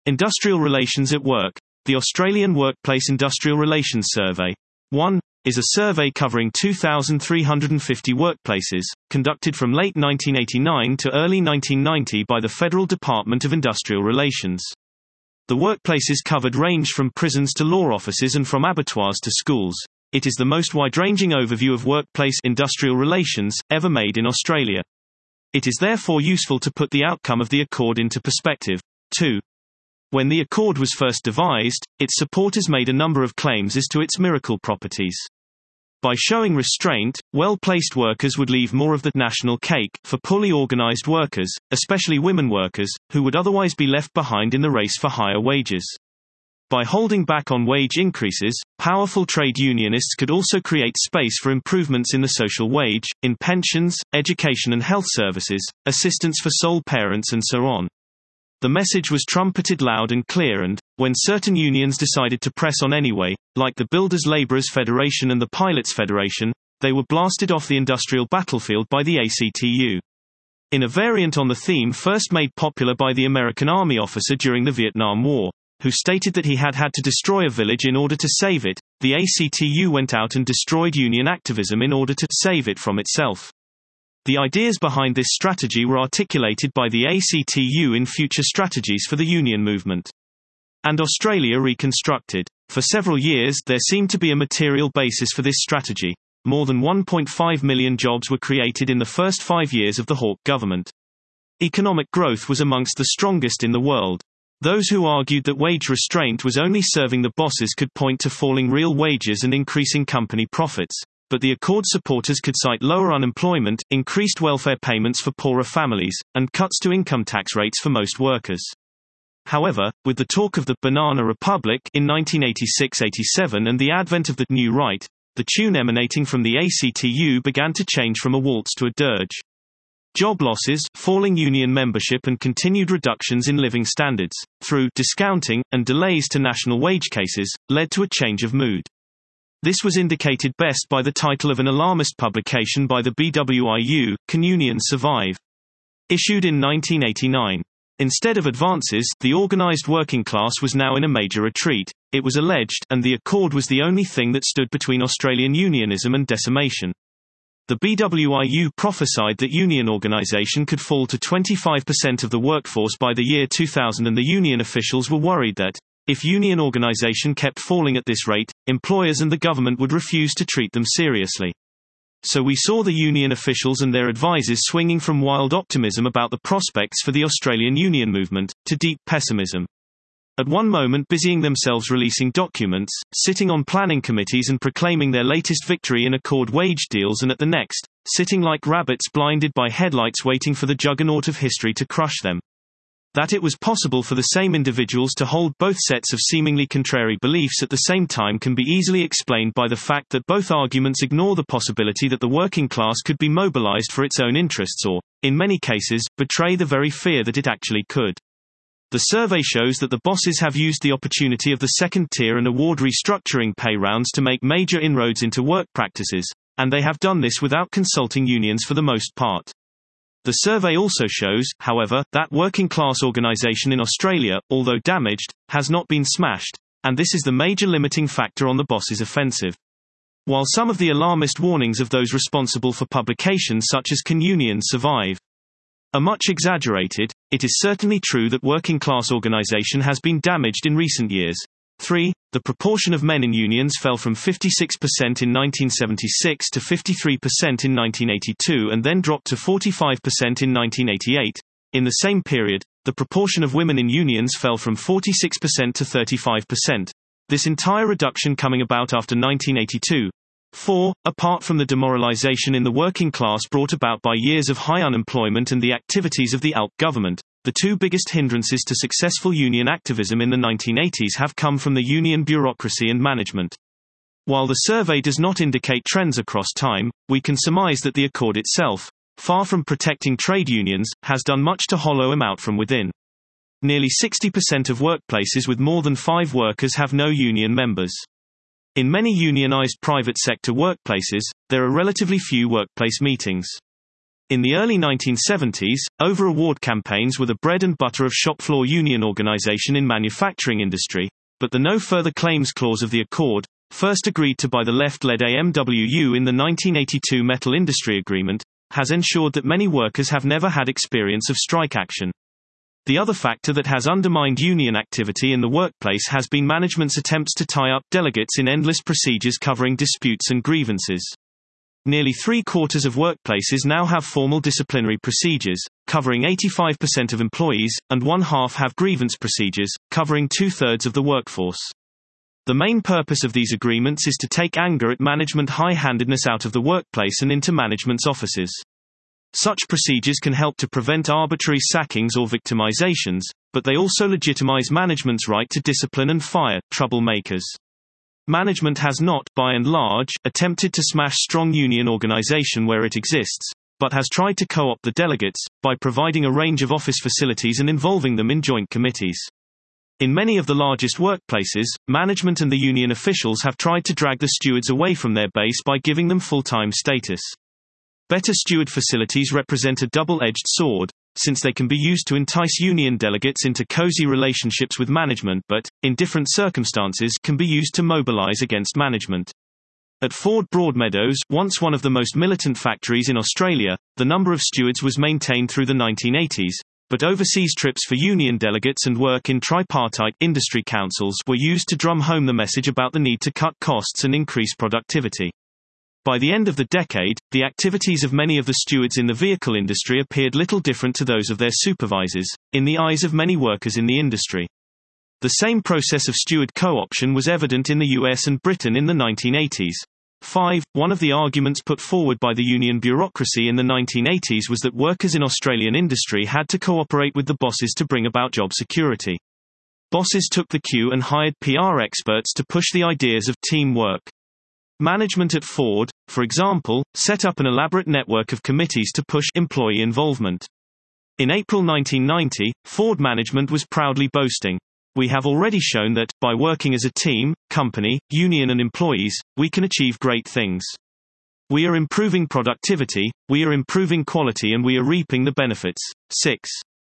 Industrial Relations at Work. The Australian Workplace Industrial Relations Survey 1 is a survey covering 2,350 workplaces, conducted from late 1989 to early 1990 by the Federal Department of Industrial Relations. The workplaces covered range from prisons to law offices and from abattoirs to schools. It is the most wide-ranging overview of workplace industrial relations ever made in Australia. It is therefore useful to put the outcome of the Accord into perspective. 2. When the Accord was first devised, its supporters made a number of claims as to its miracle properties. By showing restraint, well-placed workers would leave more of the national cake for poorly organized workers, especially women workers, who would otherwise be left behind in the race for higher wages. By holding back on wage increases, powerful trade unionists could also create space for improvements in the social wage, in pensions, education and health services, assistance for sole parents and so on. The message was trumpeted loud and clear and, when certain unions decided to press on anyway, like the Builders Labourers Federation and the Pilots Federation, they were blasted off the industrial battlefield by the ACTU. In a variant on the theme first made popular by the American Army officer during the Vietnam War, who stated that he had to destroy a village in order to save it, the ACTU went out and destroyed union activism in order to save it from itself. The ideas behind this strategy were articulated by the ACTU in future strategies for the union movement. And Australia reconstructed. For several years there seemed to be a material basis for this strategy. More than 1.5 million jobs were created in the first 5 years of the Hawke government. Economic growth was amongst the strongest in the world. Those who argued that wage restraint was only serving the bosses could point to falling real wages and increasing company profits. But the Accord supporters could cite lower unemployment, increased welfare payments for poorer families, and cuts to income tax rates for most workers. However, with the talk of the Banana Republic in 1986-87 and the advent of the New Right, the tune emanating from the ACTU began to change from a waltz to a dirge. Job losses, falling union membership and continued reductions in living standards, through discounting and delays to national wage cases, led to a change of mood. This was indicated best by the title of an alarmist publication by the BWIU, Can Unions Survive? Issued in 1989. Instead of advances, the organized working class was now in a major retreat, it was alleged, and the Accord was the only thing that stood between Australian unionism and decimation. The BWIU prophesied that union organization could fall to 25% of the workforce by the year 2000, and the union officials were worried that, if union organization kept falling at this rate, employers and the government would refuse to treat them seriously. So we saw the union officials and their advisers swinging from wild optimism about the prospects for the Australian union movement, to deep pessimism. At one moment busying themselves releasing documents, sitting on planning committees and proclaiming their latest victory in Accord wage deals, and at the next, sitting like rabbits blinded by headlights waiting for the juggernaut of history to crush them. That it was possible for the same individuals to hold both sets of seemingly contrary beliefs at the same time can be easily explained by the fact that both arguments ignore the possibility that the working class could be mobilized for its own interests or, in many cases, betray the very fear that it actually could. The survey shows that the bosses have used the opportunity of the second tier and award restructuring pay rounds to make major inroads into work practices, and they have done this without consulting unions for the most part. The survey also shows, however, that working-class organisation in Australia, although damaged, has not been smashed, and this is the major limiting factor on the bosses' offensive. While some of the alarmist warnings of those responsible for publications such as Can Unions Survive? Are much exaggerated, it is certainly true that working-class organisation has been damaged in recent years. 3. The proportion of men in unions fell from 56% in 1976 to 53% in 1982 and then dropped to 45% in 1988. In the same period, the proportion of women in unions fell from 46% to 35%. This entire reduction coming about after 1982. 4. Apart from the demoralization in the working class brought about by years of high unemployment and the activities of the ALP government, the two biggest hindrances to successful union activism in the 1980s have come from the union bureaucracy and management. While the survey does not indicate trends across time, we can surmise that the Accord itself, far from protecting trade unions, has done much to hollow them out from within. Nearly 60% of workplaces with more than 5 workers have no union members. In many unionized private sector workplaces, there are relatively few workplace meetings. In the early 1970s, over-award campaigns were the bread and butter of shop floor union organization in manufacturing industry, but the no further claims clause of the accord, first agreed to by the left-led AMWU in the 1982 Metal Industry Agreement, has ensured that many workers have never had experience of strike action. The other factor that has undermined union activity in the workplace has been management's attempts to tie up delegates in endless procedures covering disputes and grievances. Nearly three-quarters of workplaces now have formal disciplinary procedures, covering 85% of employees, and one-half have grievance procedures, covering two-thirds of the workforce. The main purpose of these agreements is to take anger at management high-handedness out of the workplace and into management's offices. Such procedures can help to prevent arbitrary sackings or victimizations, but they also legitimize management's right to discipline and fire troublemakers. Management has not, by and large, attempted to smash strong union organization where it exists, but has tried to co-opt the delegates, by providing a range of office facilities and involving them in joint committees. In many of the largest workplaces, management and the union officials have tried to drag the stewards away from their base by giving them full-time status. Better steward facilities represent a double-edged sword, since they can be used to entice union delegates into cozy relationships with management but, in different circumstances, can be used to mobilize against management. At Ford Broadmeadows, once one of the most militant factories in Australia, the number of stewards was maintained through the 1980s, but overseas trips for union delegates and work in tripartite industry councils were used to drum home the message about the need to cut costs and increase productivity. By the end of the decade, the activities of many of the stewards in the vehicle industry appeared little different to those of their supervisors, in the eyes of many workers in the industry. The same process of steward co-option was evident in the US and Britain in the 1980s. 5. One of the arguments put forward by the union bureaucracy in the 1980s was that workers in Australian industry had to cooperate with the bosses to bring about job security. Bosses took the cue and hired PR experts to push the ideas of teamwork. Management at Ford, for example, set up an elaborate network of committees to push employee involvement. In April 1990, Ford management was proudly boasting, "We have already shown that, by working as a team, company, union and employees, we can achieve great things. We are improving productivity, we are improving quality and we are reaping the benefits." 6.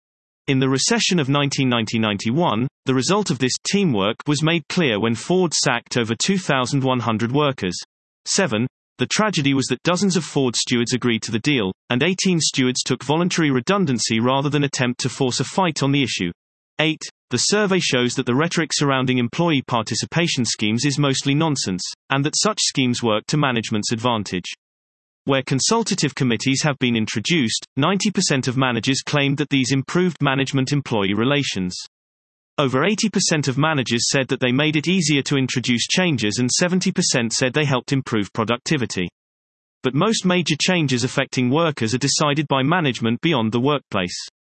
In the recession of 1990-91, the result of this teamwork was made clear when Ford sacked over 2,100 workers. 7. The tragedy was that dozens of Ford stewards agreed to the deal, and 18 stewards took voluntary redundancy rather than attempt to force a fight on the issue. 8. The survey shows that the rhetoric surrounding employee participation schemes is mostly nonsense, and that such schemes work to management's advantage. Where consultative committees have been introduced, 90% of managers claimed that these improved management-employee relations. Over 80% of managers said that they made it easier to introduce changes and 70% said they helped improve productivity. But most major changes affecting workers are decided by management beyond the workplace.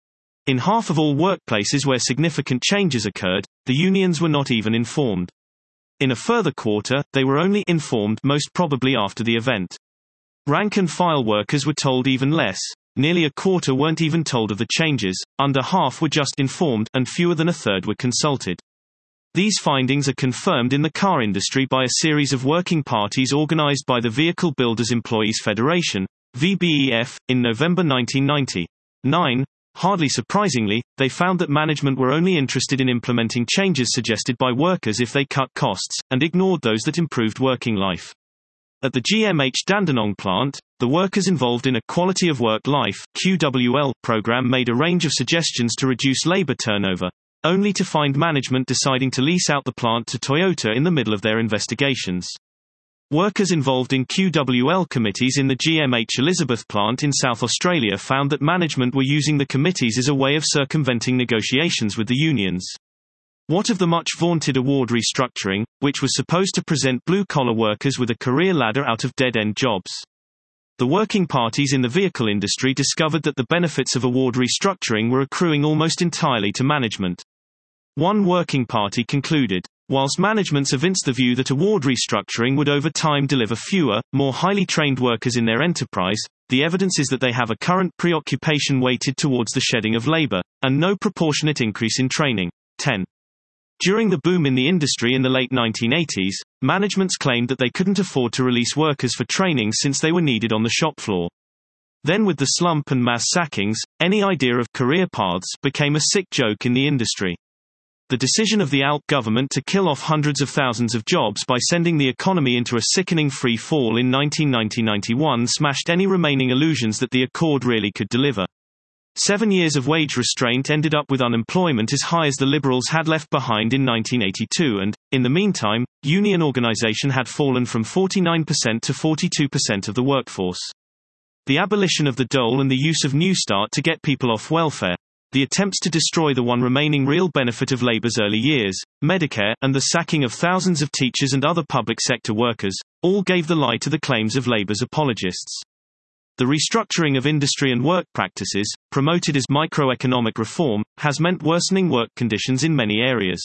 In half of all workplaces where significant changes occurred, the unions were not even informed. In a further quarter, they were only informed most probably after the event. Rank-and-file workers were told even less, nearly a quarter weren't even told of the changes, under half were just informed, and fewer than a third were consulted. These findings are confirmed in the car industry by a series of working parties organized by the Vehicle Builders Employees Federation, VBEF, in November 1990. 9. Hardly surprisingly, they found that management were only interested in implementing changes suggested by workers if they cut costs, and ignored those that improved working life. At the GMH Dandenong plant, the workers involved in a Quality of Work Life (QWL) program made a range of suggestions to reduce labor turnover, only to find management deciding to lease out the plant to Toyota in the middle of their investigations. Workers involved in QWL committees in the GMH Elizabeth plant in South Australia found that management were using the committees as a way of circumventing negotiations with the unions. What of the much vaunted award restructuring, which was supposed to present blue-collar workers with a career ladder out of dead-end jobs? The working parties in the vehicle industry discovered that the benefits of award restructuring were accruing almost entirely to management. One working party concluded, whilst managements evinced the view that award restructuring would over time deliver fewer, more highly trained workers in their enterprise, the evidence is that they have a current preoccupation weighted towards the shedding of labor, and no proportionate increase in training. 10. During the boom in the industry in the late 1980s, managements claimed that they couldn't afford to release workers for training since they were needed on the shop floor. Then with the slump and mass sackings, any idea of career paths became a sick joke in the industry. The decision of the ALP government to kill off hundreds of thousands of jobs by sending the economy into a sickening free fall in 1990–91 smashed any remaining illusions that the accord really could deliver. 7 years of wage restraint ended up with unemployment as high as the Liberals had left behind in 1982 and, in the meantime, union organisation had fallen from 49% to 42% of the workforce. The abolition of the dole and the use of New Start to get people off welfare, the attempts to destroy the one remaining real benefit of Labour's early years, Medicare, and the sacking of thousands of teachers and other public sector workers, all gave the lie to the claims of Labour's apologists. The restructuring of industry and work practices, promoted as microeconomic reform, has meant worsening work conditions in many areas.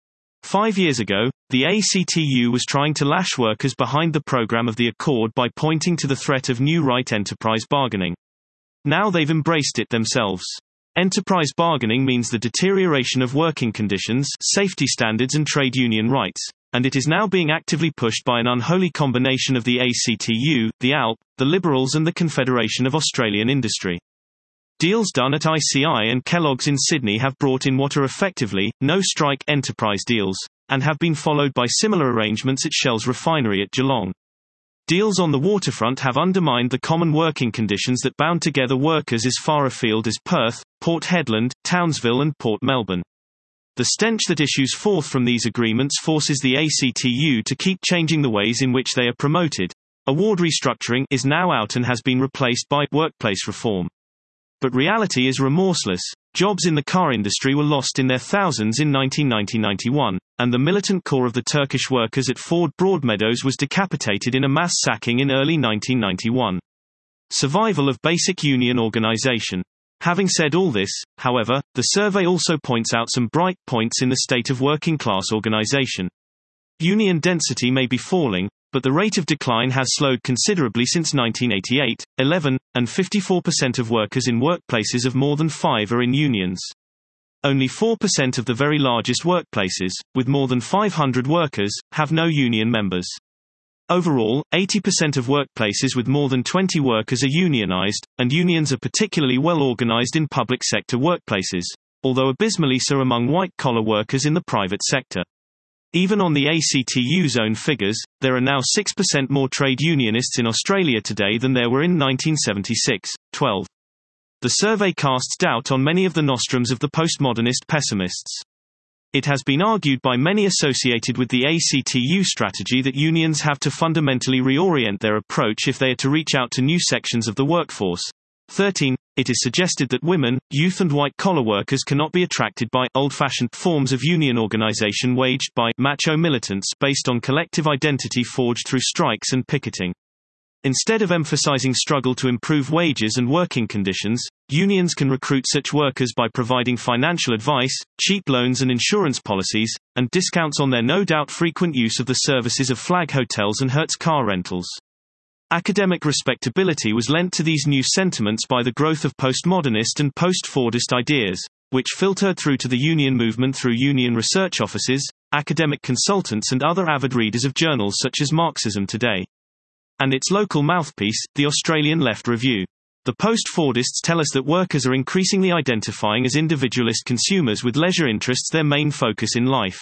5 years ago, the ACTU was trying to lash workers behind the programme of the Accord by pointing to the threat of new right enterprise bargaining. Now they've embraced it themselves. Enterprise bargaining means the deterioration of working conditions, safety standards and trade union rights, and it is now being actively pushed by an unholy combination of the ACTU, the ALP, the Liberals and the Confederation of Australian Industry. Deals done at ICI and Kellogg's in Sydney have brought in what are effectively, no-strike enterprise deals, and have been followed by similar arrangements at Shell's refinery at Geelong. Deals on the waterfront have undermined the common working conditions that bound together workers as far afield as Perth, Port Hedland, Townsville and Port Melbourne. The stench that issues forth from these agreements forces the ACTU to keep changing the ways in which they are promoted. Award restructuring is now out and has been replaced by workplace reform. But reality is remorseless. Jobs in the car industry were lost in their thousands in 1990–91, and the militant core of the Turkish workers at Ford Broadmeadows was decapitated in a mass sacking in early 1991. Survival of basic union organization. Having said all this, however, the survey also points out some bright points in the state of working-class organization. Union density may be falling, but the rate of decline has slowed considerably since 1988, 11, and 54% of workers in workplaces of more than 5 are in unions. Only 4% of the very largest workplaces, with more than 500 workers, have no union members. Overall, 80% of workplaces with more than 20 workers are unionized, and unions are particularly well organized in public sector workplaces, although abysmally so among white-collar workers in the private sector. Even on the ACTU's own figures, there are now 6% more trade unionists in Australia today than there were in 1976. 12. The survey casts doubt on many of the nostrums of the postmodernist pessimists. It has been argued by many associated with the ACTU strategy that unions have to fundamentally reorient their approach if they are to reach out to new sections of the workforce. 13. It is suggested that women, youth and white-collar workers cannot be attracted by old-fashioned forms of union organization waged by macho militants based on collective identity forged through strikes and picketing. Instead of emphasizing struggle to improve wages and working conditions, unions can recruit such workers by providing financial advice, cheap loans and insurance policies, and discounts on their no doubt frequent use of the services of flag hotels and Hertz car rentals. Academic respectability was lent to these new sentiments by the growth of postmodernist and post-Fordist ideas, which filtered through to the union movement through union research offices, academic consultants and other avid readers of journals such as Marxism Today. And its local mouthpiece, the Australian Left Review. The post-Fordists tell us that workers are increasingly identifying as individualist consumers with leisure interests their main focus in life.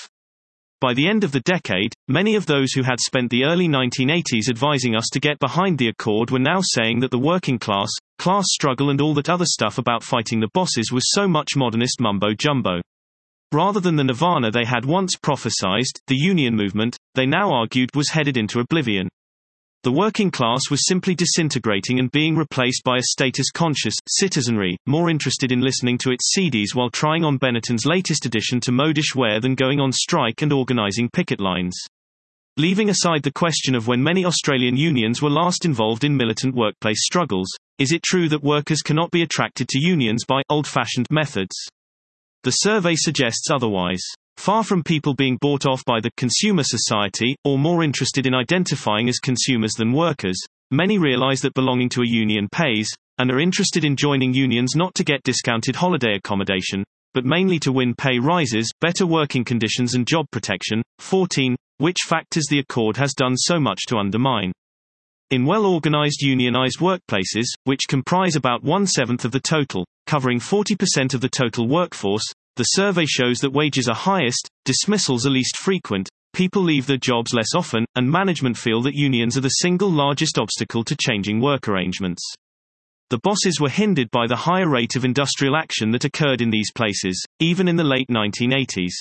By the end of the decade, many of those who had spent the early 1980s advising us to get behind the Accord were now saying that the working class struggle and all that other stuff about fighting the bosses was so much modernist mumbo-jumbo. Rather than the nirvana they had once prophesied, the union movement, they now argued was headed into oblivion. The working class was simply disintegrating and being replaced by a status-conscious citizenry, more interested in listening to its CDs while trying on Benetton's latest addition to modish wear than going on strike and organizing picket lines. Leaving aside the question of when many Australian unions were last involved in militant workplace struggles, is it true that workers cannot be attracted to unions by old-fashioned methods? The survey suggests otherwise. Far from people being bought off by the consumer society, or more interested in identifying as consumers than workers, many realize that belonging to a union pays, and are interested in joining unions not to get discounted holiday accommodation, but mainly to win pay rises, better working conditions and job protection. 14. Which factors the Accord has done so much to undermine. In well-organized unionized workplaces, which comprise about 1/7 of the total, covering 40% of the total workforce, the survey shows that wages are highest, dismissals are least frequent, people leave their jobs less often, and management feel that unions are the single largest obstacle to changing work arrangements. The bosses were hindered by the higher rate of industrial action that occurred in these places, even in the late 1980s.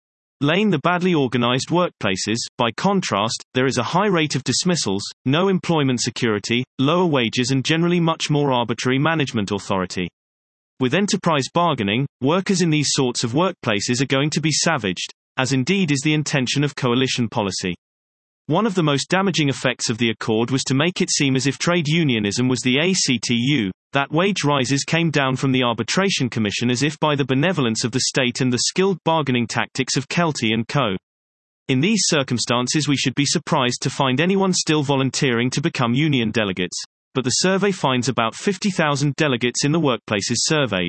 In the badly organized workplaces, by contrast, there is a high rate of dismissals, no employment security, lower wages and generally much more arbitrary management authority. With enterprise bargaining, workers in these sorts of workplaces are going to be savaged, as indeed is the intention of coalition policy. One of the most damaging effects of the accord was to make it seem as if trade unionism was the ACTU, that wage rises came down from the Arbitration Commission as if by the benevolence of the state and the skilled bargaining tactics of Kelty and Co. In these circumstances we should be surprised to find anyone still volunteering to become union delegates, but the survey finds about 50,000 delegates in the workplaces surveyed.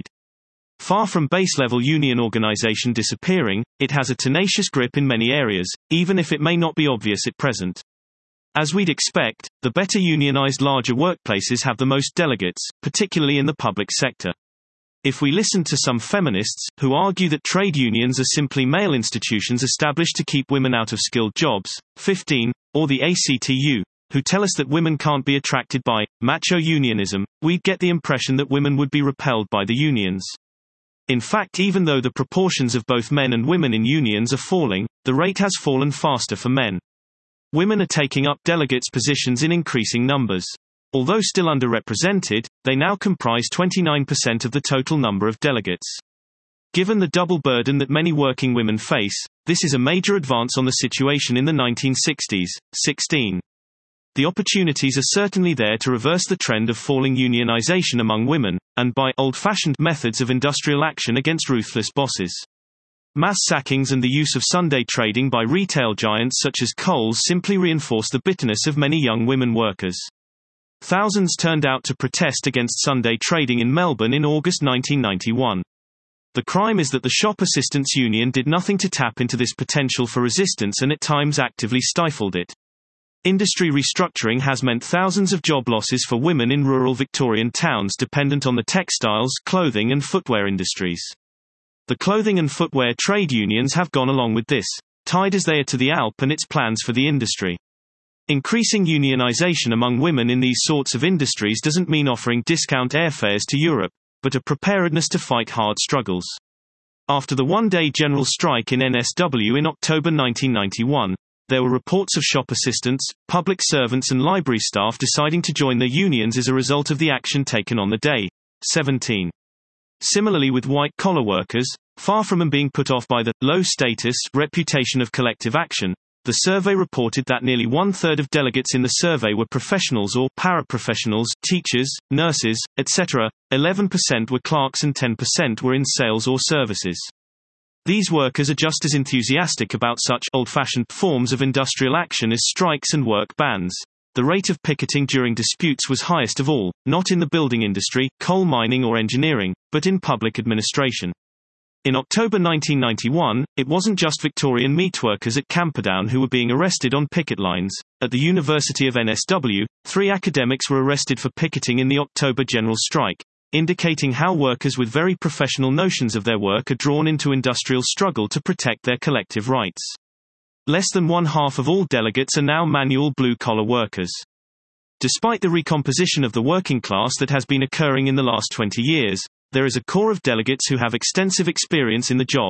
Far from base-level union organization disappearing, it has a tenacious grip in many areas, even if it may not be obvious at present. As we'd expect, the better unionized larger workplaces have the most delegates, particularly in the public sector. If we listen to some feminists, who argue that trade unions are simply male institutions established to keep women out of skilled jobs, 15, or the ACTU, who tell us that women can't be attracted by macho unionism, we'd get the impression that women would be repelled by the unions. In fact, even though the proportions of both men and women in unions are falling, the rate has fallen faster for men. Women are taking up delegates' positions in increasing numbers. Although still underrepresented, they now comprise 29% of the total number of delegates. Given the double burden that many working women face, this is a major advance on the situation in the 1960s. 16. The opportunities are certainly there to reverse the trend of falling unionization among women, and by old-fashioned methods of industrial action against ruthless bosses. Mass sackings and the use of Sunday trading by retail giants such as Kohl's simply reinforce the bitterness of many young women workers. Thousands turned out to protest against Sunday trading in Melbourne in August 1991. The crime is that the Shop Assistants Union did nothing to tap into this potential for resistance and at times actively stifled it. Industry restructuring has meant thousands of job losses for women in rural Victorian towns dependent on the textiles, clothing and footwear industries. The clothing and footwear trade unions have gone along with this, tied as they are to the ALP and its plans for the industry. Increasing unionization among women in these sorts of industries doesn't mean offering discount airfares to Europe, but a preparedness to fight hard struggles. After the one-day general strike in NSW in October 1991, there were reports of shop assistants, public servants and library staff deciding to join their unions as a result of the action taken on the day. 17. Similarly with white-collar workers, far from being put off by the low-status reputation of collective action, the survey reported that nearly one-third of delegates in the survey were professionals or paraprofessionals, teachers, nurses, etc., 11% were clerks and 10% were in sales or services. These workers are just as enthusiastic about such old-fashioned forms of industrial action as strikes and work bans. The rate of picketing during disputes was highest of all, not in the building industry, coal mining or engineering, but in public administration. In October 1991, it wasn't just Victorian meatworkers at Camperdown who were being arrested on picket lines. At the University of NSW, 3 academics were arrested for picketing in the October general strike, indicating how workers with very professional notions of their work are drawn into industrial struggle to protect their collective rights. Less than 1/2 of all delegates are now manual blue-collar workers. Despite the recomposition of the working class that has been occurring in the last 20 years, there is a core of delegates who have extensive experience in the job.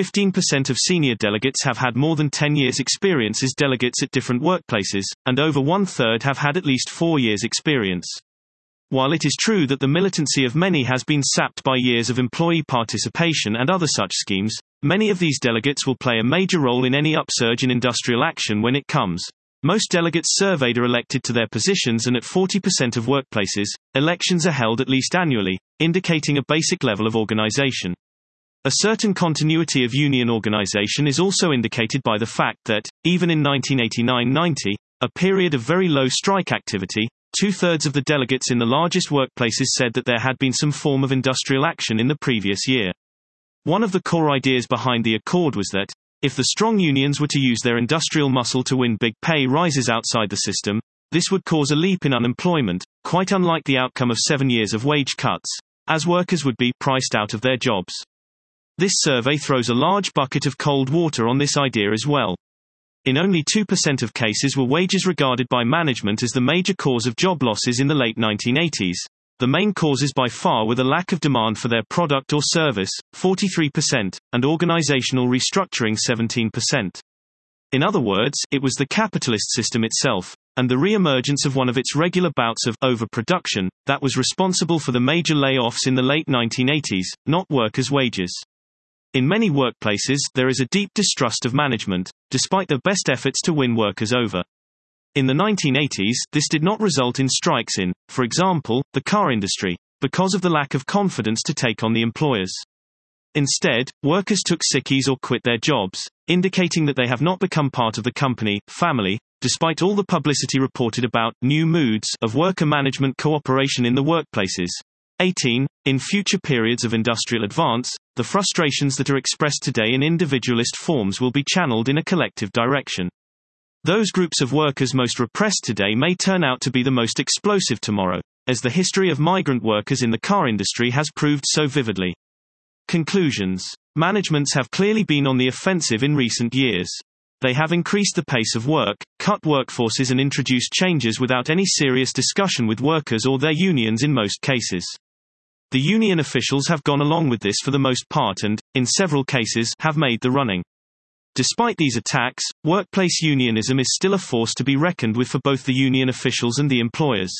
15% of senior delegates have had more than 10 years' experience as delegates at different workplaces, and over 1/3 have had at least 4 years' experience. While it is true that the militancy of many has been sapped by years of employee participation and other such schemes, many of these delegates will play a major role in any upsurge in industrial action when it comes. Most delegates surveyed are elected to their positions, and at 40% of workplaces, elections are held at least annually, indicating a basic level of organization. A certain continuity of union organization is also indicated by the fact that, even in 1989-90, a period of very low strike activity, 2/3 of the delegates in the largest workplaces said that there had been some form of industrial action in the previous year. One of the core ideas behind the accord was that, if the strong unions were to use their industrial muscle to win big pay rises outside the system, This would cause a leap in unemployment, quite unlike the outcome of 7 years of wage cuts, as workers would be priced out of their jobs. This survey throws a large bucket of cold water on this idea as well. In only 2% of cases were wages regarded by management as the major cause of job losses in the late 1980s. The main causes by far were the lack of demand for their product or service, 43%, and organizational restructuring, 17%. In other words, it was the capitalist system itself, and the re-emergence of one of its regular bouts of overproduction, that was responsible for the major layoffs in the late 1980s, not workers' wages. In many workplaces, there is a deep distrust of management, despite their best efforts to win workers over. In the 1980s, this did not result in strikes in, for example, the car industry, because of the lack of confidence to take on the employers. Instead, workers took sickies or quit their jobs, indicating that they have not become part of the company, family, despite all the publicity reported about new moods of worker management cooperation in the workplaces. 18. In future periods of industrial advance, the frustrations that are expressed today in individualist forms will be channeled in a collective direction. Those groups of workers most repressed today may turn out to be the most explosive tomorrow, as the history of migrant workers in the car industry has proved so vividly. Conclusions. Managements have clearly been on the offensive in recent years. They have increased the pace of work, cut workforces and introduced changes without any serious discussion with workers or their unions in most cases. The union officials have gone along with this for the most part and, in several cases, have made the running. Despite these attacks, workplace unionism is still a force to be reckoned with for both the union officials and the employers.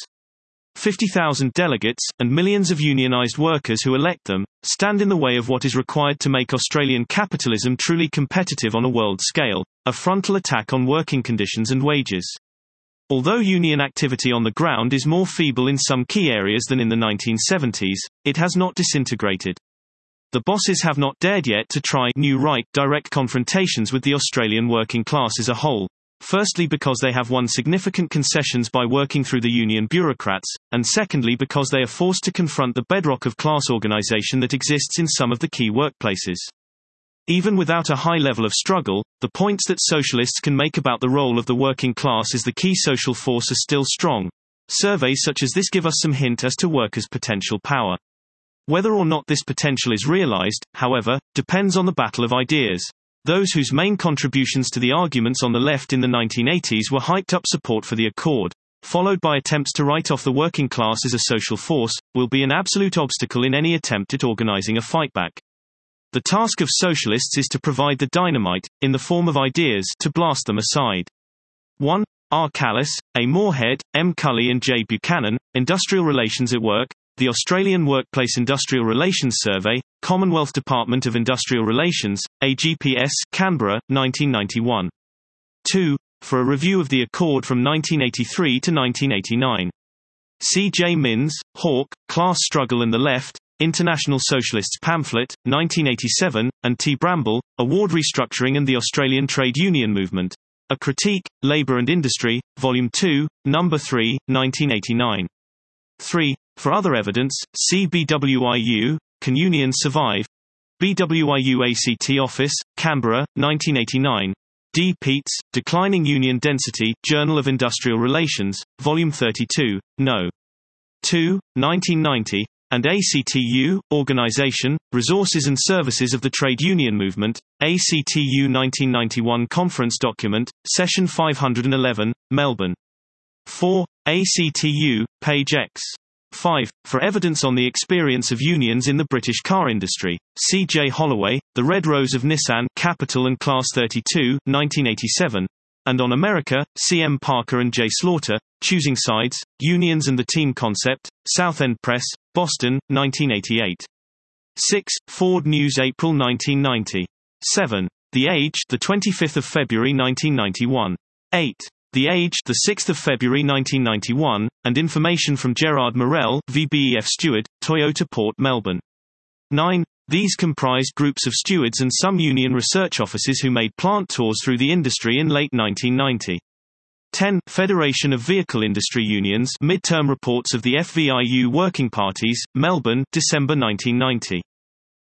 50,000 delegates, and millions of unionized workers who elect them, stand in the way of what is required to make Australian capitalism truly competitive on a world scale, a frontal attack on working conditions and wages. Although union activity on the ground is more feeble in some key areas than in the 1970s, it has not disintegrated. The bosses have not dared yet to try new right direct confrontations with the Australian working class as a whole. Firstly because they have won significant concessions by working through the union bureaucrats, and secondly because they are forced to confront the bedrock of class organisation that exists in some of the key workplaces. Even without a high level of struggle, the points that socialists can make about the role of the working class as the key social force are still strong. Surveys such as this give us some hint as to workers' potential power. Whether or not this potential is realized, however, depends on the battle of ideas. Those whose main contributions to the arguments on the left in the 1980s were hyped up support for the Accord, followed by attempts to write off the working class as a social force, will be an absolute obstacle in any attempt at organizing a fightback. The task of socialists is to provide the dynamite, in the form of ideas, to blast them aside. 1. R. Callis, A. Moorhead, M. Cully and J. Buchanan, Industrial Relations at Work, The Australian Workplace Industrial Relations Survey, Commonwealth Department of Industrial Relations, AGPS, Canberra, 1991. 2. For a review of the Accord from 1983 to 1989. C. J. Minns, Hawke, Class Struggle and the Left, International Socialists Pamphlet, 1987, and T. Bramble, Award Restructuring and the Australian Trade Union Movement. A Critique, Labour and Industry, Volume 2, No. 3, 1989. 3. For other evidence, see BWIU, Can Unions Survive? BWIU ACT Office, Canberra, 1989. D. Peets, Declining Union Density, Journal of Industrial Relations, Volume 32, No. 2, 1990, and ACTU, Organisation, Resources and Services of the Trade Union Movement, ACTU 1991 Conference Document, Session 511, Melbourne. 4. ACTU, page X. 5. For evidence on the experience of unions in the British car industry, C. J. Holloway, The Red Rose of Nissan, Capital and Class 32, 1987, and on America, C. M. Parker and J. Slaughter, Choosing Sides, Unions and the Team Concept, Southend Press, Boston, 1988. 6. Ford News, April 1990. 7. The Age, the 25th of February 1991. 8. The Age, the 6th of February 1991, and information from Gerard Morel, VBEF Steward, Toyota Port Melbourne. 9. These comprised groups of stewards and some union research officers who made plant tours through the industry in late 1990. 10. Federation of Vehicle Industry Unions, midterm reports of the FVIU Working Parties, Melbourne, December 1990.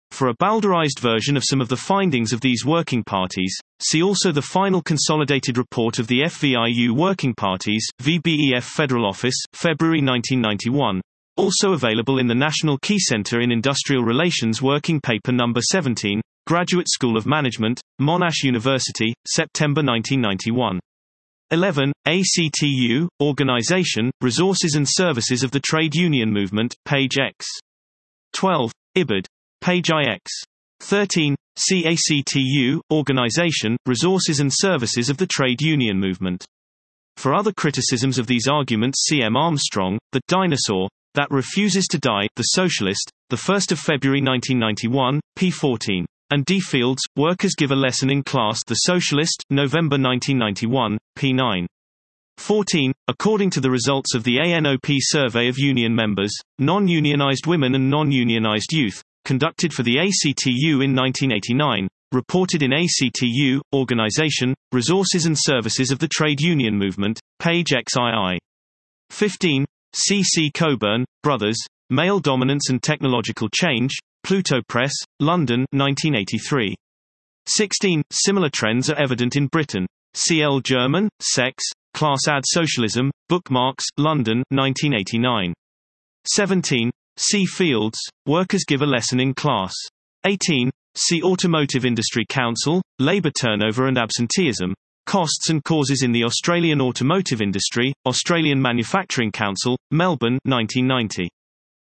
For a bowdlerized version of some of the findings of these working parties, see also the final consolidated report of the FVIU Working Parties, VBEF Federal Office, February 1991. Also available in the National Key Center in Industrial Relations Working Paper No. 17, Graduate School of Management, Monash University, September 1991. 11. ACTU, Organization, Resources and Services of the Trade Union Movement, page X. 12. IBID. Page IX. 13. CACTU, Organization, Resources and Services of the Trade Union Movement. For other criticisms of these arguments, see M. Armstrong, The Dinosaur That Refuses to Die, The Socialist, 1 February 1991, p. 14. And D. Fields, Workers Give a Lesson in Class, The Socialist, November 1991, p. 9. 14. According to the results of the ANOP survey of union members, non-unionized women and non-unionized youth, conducted for the ACTU in 1989, reported in ACTU, Organization, Resources and Services of the Trade Union Movement, page XII. 15. C. C. Coburn, Brothers, Male Dominance and Technological Change, Pluto Press, London, 1983. 16. Similar trends are evident in Britain. C. L. German, Sex, Class Ad Socialism, Bookmarks, London, 1989. 17. C. Fields, Workers Give a Lesson in Class. 18. See Automotive Industry Council, Labour Turnover and Absenteeism, Costs and Causes in the Australian Automotive Industry, Australian Manufacturing Council, Melbourne, 1990.